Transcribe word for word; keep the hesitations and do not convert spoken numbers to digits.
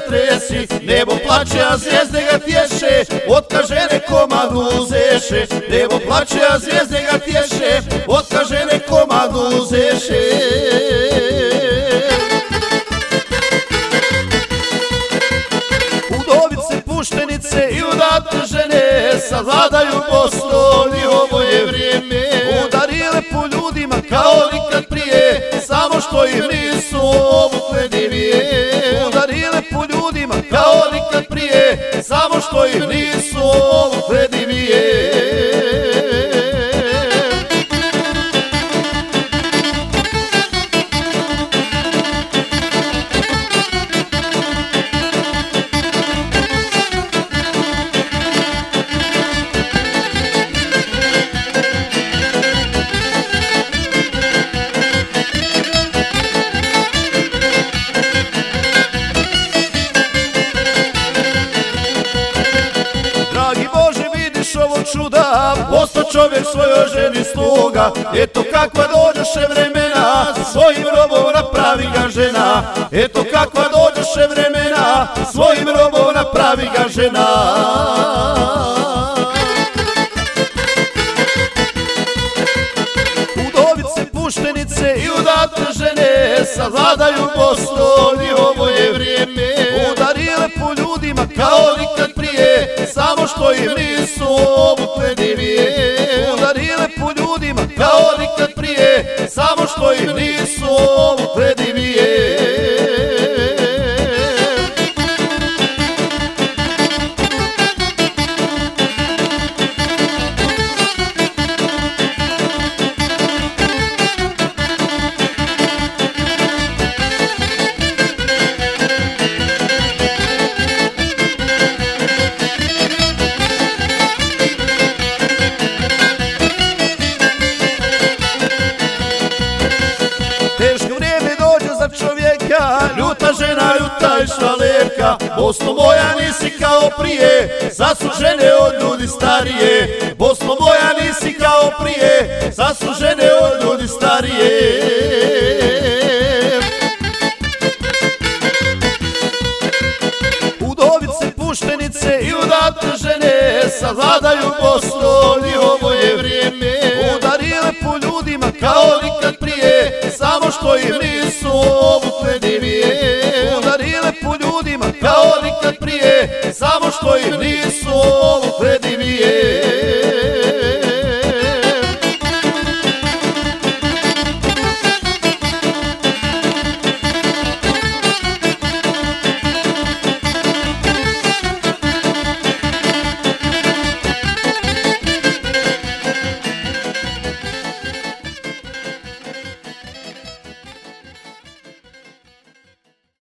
tresi, nebo plače, a zvijezde ga tješe, otka žene komadu uzeše. Nebo plače, a zvijezde ga tješe, otka žene komadu uzeše. Udovice, puštenice i udate žene savladaju Bosnu, njihovo je vrijeme. Udarile po ljudima kao nikad prije, samo što im nisu obukle divije. Udarile po ljudima kao nikad prije, samo što im nisu obukle divije. Čuda, posto čovjek svojoj ženi sluga. Eto kakva dođoše vremena, svojim robom napravi ga žena. Eto kakva dođoše vremena, svojim robom napravi ga žena. Udovice, puštenice i udate žene savladaju Bosnu, njihovo je vrijeme. Udarile po ljudima kao nikad prije, samo što im nisu obukle divije. Udarile po ljudima kao nikad prije, samo što im nisu obukle divije. Ljuta žena, ljuta i švalerka, Bosno moja nisi kao prije, sad su žene od ljudi starije. Bosno moja nisi kao prije, sad su žene od ljudi starije. Udovice, puštenice i udate žene savladaju Bosnu, njihovo je vrijeme. Udarile po ljudima kao nikad prije, samo što im nisu obukle divije. Udarile po ljudima kao nikad prije, samo što im nisu obukle